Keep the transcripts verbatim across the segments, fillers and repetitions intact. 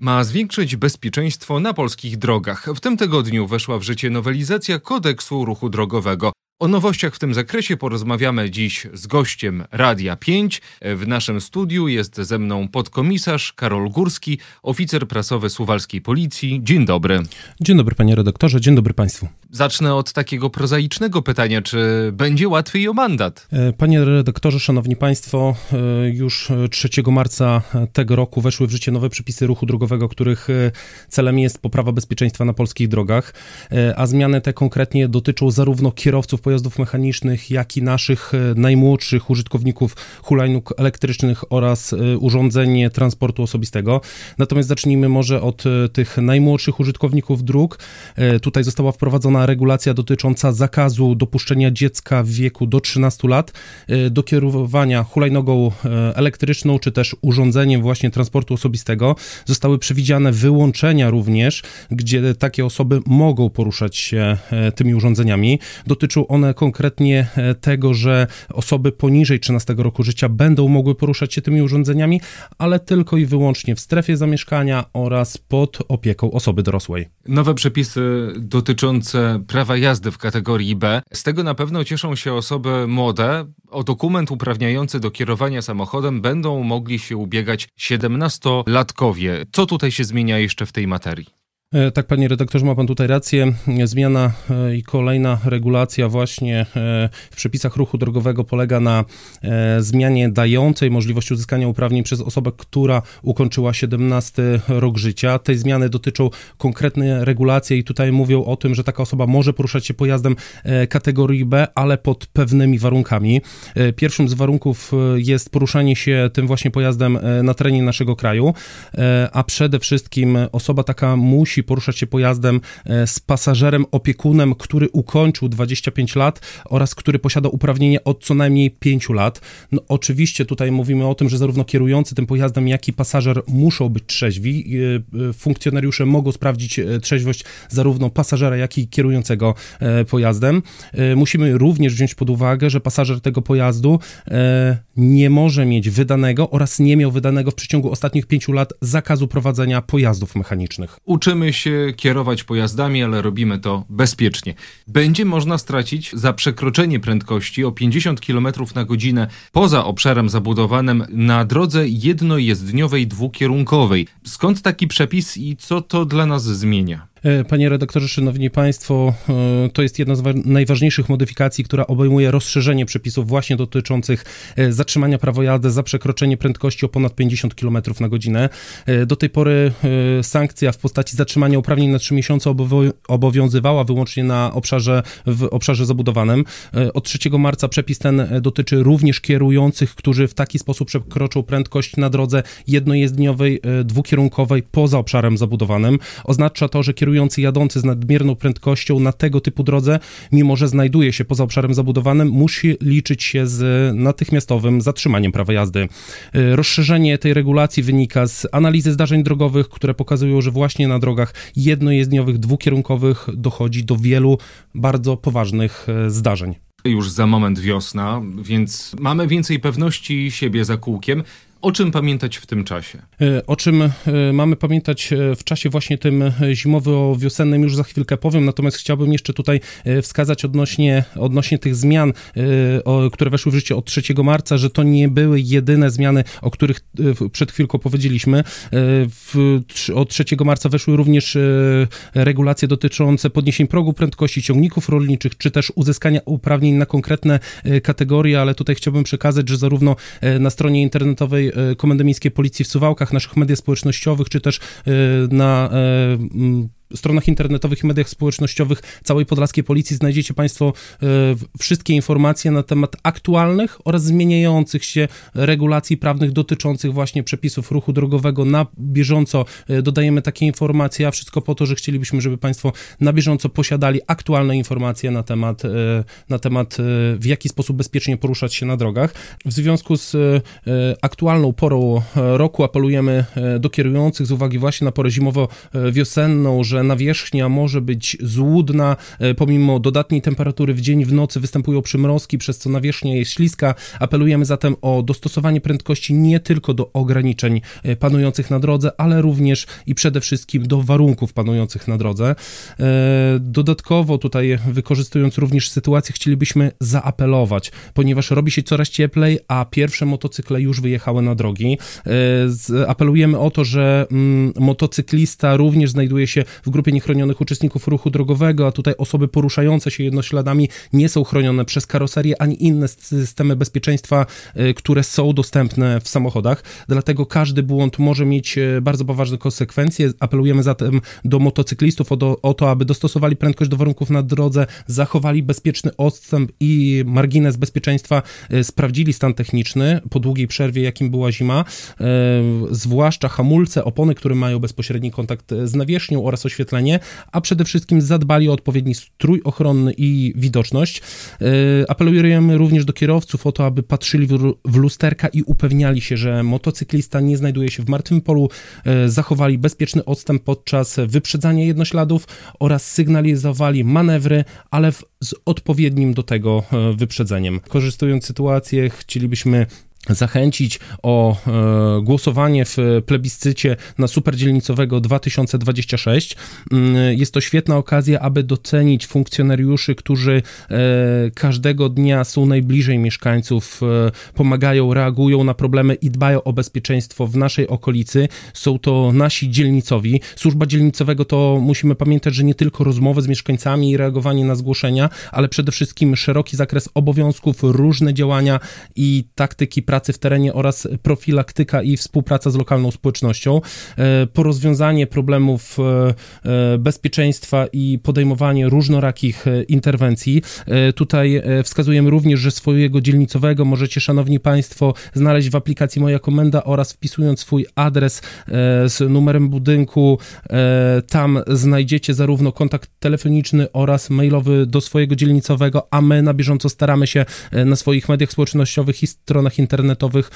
ma zwiększyć bezpieczeństwo na polskich drogach. W tym tygodniu weszła w życie nowelizacja Kodeksu Ruchu Drogowego. O nowościach w tym zakresie porozmawiamy dziś z gościem Radia pięć. W naszym studiu jest ze mną podkomisarz Karol Górski, oficer prasowy Suwalskiej Policji. Dzień dobry. Dzień dobry panie redaktorze, dzień dobry państwu. Zacznę od takiego prozaicznego pytania, czy będzie łatwiej o mandat? Panie redaktorze, szanowni państwo, już trzeciego marca tego roku weszły w życie nowe przepisy ruchu drogowego, których celem jest poprawa bezpieczeństwa na polskich drogach, a zmiany te konkretnie dotyczą zarówno kierowców pojazdów mechanicznych, jak i naszych najmłodszych użytkowników hulajnóg elektrycznych oraz urządzeń transportu osobistego. Natomiast zacznijmy może od tych najmłodszych użytkowników dróg. Tutaj została wprowadzona regulacja dotycząca zakazu dopuszczenia dziecka w wieku do trzynastu lat do kierowania hulajnogą elektryczną, czy też urządzeniem właśnie transportu osobistego. Zostały przewidziane wyłączenia również, gdzie takie osoby mogą poruszać się tymi urządzeniami. Dotyczą one konkretnie tego, że osoby poniżej trzynastego roku życia będą mogły poruszać się tymi urządzeniami, ale tylko i wyłącznie w strefie zamieszkania oraz pod opieką osoby dorosłej. Nowe przepisy dotyczące prawa jazdy w kategorii B. Z tego na pewno cieszą się osoby młode. O dokument uprawniający do kierowania samochodem będą mogli się ubiegać siedemnastolatkowie. Co tutaj się zmienia jeszcze w tej materii? Tak, panie redaktorze, ma pan tutaj rację. Zmiana i kolejna regulacja właśnie w przepisach ruchu drogowego polega na zmianie dającej możliwość uzyskania uprawnień przez osobę, która ukończyła siedemnasty rok życia. Tej zmiany dotyczą konkretne regulacje i tutaj mówią o tym, że taka osoba może poruszać się pojazdem kategorii B, ale pod pewnymi warunkami. Pierwszym z warunków jest poruszanie się tym właśnie pojazdem na terenie naszego kraju, a przede wszystkim osoba taka musi poruszać się pojazdem z pasażerem opiekunem, który ukończył dwadzieścia pięć lat oraz który posiada uprawnienie od co najmniej pięciu lat. No, oczywiście tutaj mówimy o tym, że zarówno kierujący tym pojazdem, jak i pasażer muszą być trzeźwi. Funkcjonariusze mogą sprawdzić trzeźwość zarówno pasażera, jak i kierującego pojazdem. Musimy również wziąć pod uwagę, że pasażer tego pojazdu nie może mieć wydanego oraz nie miał wydanego w przeciągu ostatnich pięciu lat zakazu prowadzenia pojazdów mechanicznych. Uczymy się kierować pojazdami, ale robimy to bezpiecznie. Będzie można stracić za przekroczenie prędkości o pięćdziesiąt kilometrów na godzinę poza obszarem zabudowanym na drodze jednojezdniowej dwukierunkowej. Skąd taki przepis i co to dla nas zmienia? Panie redaktorze, szanowni państwo, to jest jedna z najważniejszych modyfikacji, która obejmuje rozszerzenie przepisów właśnie dotyczących zatrzymania prawa jazdy za przekroczenie prędkości o ponad pięćdziesiąt kilometrów na godzinę. Do tej pory sankcja w postaci zatrzymania uprawnień na trzy miesiące obowiązywała wyłącznie na obszarze, w obszarze zabudowanym. Od trzeciego marca przepis ten dotyczy również kierujących, którzy w taki sposób przekroczą prędkość na drodze jednojezdniowej, dwukierunkowej poza obszarem zabudowanym. Oznacza to, że kierujący jadący z nadmierną prędkością na tego typu drodze, mimo że znajduje się poza obszarem zabudowanym, musi liczyć się z natychmiastowym zatrzymaniem prawa jazdy. Rozszerzenie tej regulacji wynika z analizy zdarzeń drogowych, które pokazują, że właśnie na drogach jednojezdniowych, dwukierunkowych dochodzi do wielu bardzo poważnych zdarzeń. Już za moment wiosna, więc mamy więcej pewności siebie za kółkiem. O czym pamiętać w tym czasie? O czym mamy pamiętać w czasie właśnie tym zimowo-wiosennym już za chwilkę powiem, natomiast chciałbym jeszcze tutaj wskazać odnośnie, odnośnie tych zmian, które weszły w życie od trzeciego marca, że to nie były jedyne zmiany, o których przed chwilką powiedzieliśmy. W, od trzeciego marca weszły również regulacje dotyczące podniesień progu prędkości, ciągników rolniczych, czy też uzyskania uprawnień na konkretne kategorie, ale tutaj chciałbym przekazać, że zarówno na stronie internetowej Komendy Miejskiej Policji w Suwałkach, naszych mediach społecznościowych, czy też na stronach internetowych i mediach społecznościowych całej podlaskiej policji znajdziecie państwo e, wszystkie informacje na temat aktualnych oraz zmieniających się regulacji prawnych dotyczących właśnie przepisów ruchu drogowego. Na bieżąco e, dodajemy takie informacje, a wszystko po to, że chcielibyśmy, żeby państwo na bieżąco posiadali aktualne informacje na temat, e, na temat e, w jaki sposób bezpiecznie poruszać się na drogach. W związku z e, aktualną porą roku apelujemy e, do kierujących z uwagi właśnie na porę zimowo-wiosenną, że nawierzchnia może być złudna, pomimo dodatniej temperatury w dzień, w nocy występują przymrozki, przez co nawierzchnia jest śliska. Apelujemy zatem o dostosowanie prędkości nie tylko do ograniczeń panujących na drodze, ale również i przede wszystkim do warunków panujących na drodze. Dodatkowo tutaj, wykorzystując również sytuację, chcielibyśmy zaapelować, ponieważ robi się coraz cieplej, a pierwsze motocykle już wyjechały na drogi. Apelujemy o to, że motocyklista również znajduje się w grupie niechronionych uczestników ruchu drogowego, a tutaj osoby poruszające się jednośladami nie są chronione przez karoserię ani inne systemy bezpieczeństwa, które są dostępne w samochodach. Dlatego każdy błąd może mieć bardzo poważne konsekwencje. Apelujemy zatem do motocyklistów o, do, o to, aby dostosowali prędkość do warunków na drodze, zachowali bezpieczny odstęp i margines bezpieczeństwa, sprawdzili stan techniczny po długiej przerwie, jakim była zima, zwłaszcza hamulce, opony, które mają bezpośredni kontakt z nawierzchnią oraz oświetlenie, a przede wszystkim zadbali o odpowiedni strój ochronny i widoczność. Apelujemy również do kierowców o to, aby patrzyli w lusterka i upewniali się, że motocyklista nie znajduje się w martwym polu, zachowali bezpieczny odstęp podczas wyprzedzania jednośladów oraz sygnalizowali manewry, ale w, z odpowiednim do tego wyprzedzeniem. Korzystując z sytuacji, chcielibyśmy zachęcić o e, głosowanie w plebiscycie na superdzielnicowego dwa tysiące dwudziestego szóstego. Jest to świetna okazja, aby docenić funkcjonariuszy, którzy e, każdego dnia są najbliżej mieszkańców, e, pomagają, reagują na problemy i dbają o bezpieczeństwo w naszej okolicy. Są to nasi dzielnicowi. Służba dzielnicowego to, musimy pamiętać, że nie tylko rozmowy z mieszkańcami i reagowanie na zgłoszenia, ale przede wszystkim szeroki zakres obowiązków, różne działania i taktyki pracy pracy w terenie oraz profilaktyka i współpraca z lokalną społecznością, po rozwiązanie problemów bezpieczeństwa i podejmowanie różnorakich interwencji. Tutaj wskazujemy również, że swojego dzielnicowego możecie, szanowni państwo, znaleźć w aplikacji Moja Komenda oraz wpisując swój adres z numerem budynku, tam znajdziecie zarówno kontakt telefoniczny oraz mailowy do swojego dzielnicowego, a my na bieżąco staramy się na swoich mediach społecznościowych i stronach internetowych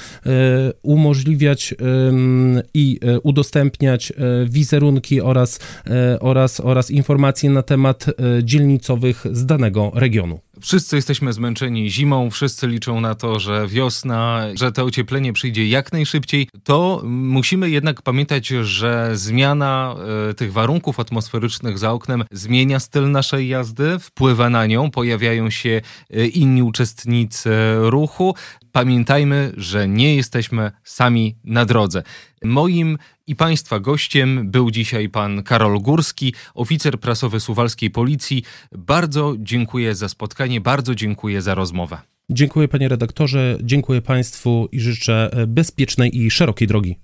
umożliwiać i udostępniać wizerunki oraz, oraz, oraz informacje na temat dzielnicowych z danego regionu. Wszyscy jesteśmy zmęczeni zimą, wszyscy liczą na to, że wiosna, że to ocieplenie przyjdzie jak najszybciej. To musimy jednak pamiętać, że zmiana e, tych warunków atmosferycznych za oknem zmienia styl naszej jazdy, wpływa na nią, pojawiają się e, inni uczestnicy ruchu. Pamiętajmy, że nie jesteśmy sami na drodze. Moim i Państwa gościem był dzisiaj pan Karol Górski, oficer prasowy Suwalskiej Policji. Bardzo dziękuję za spotkanie, bardzo dziękuję za rozmowę. Dziękuję panie redaktorze, dziękuję państwu i życzę bezpiecznej i szerokiej drogi.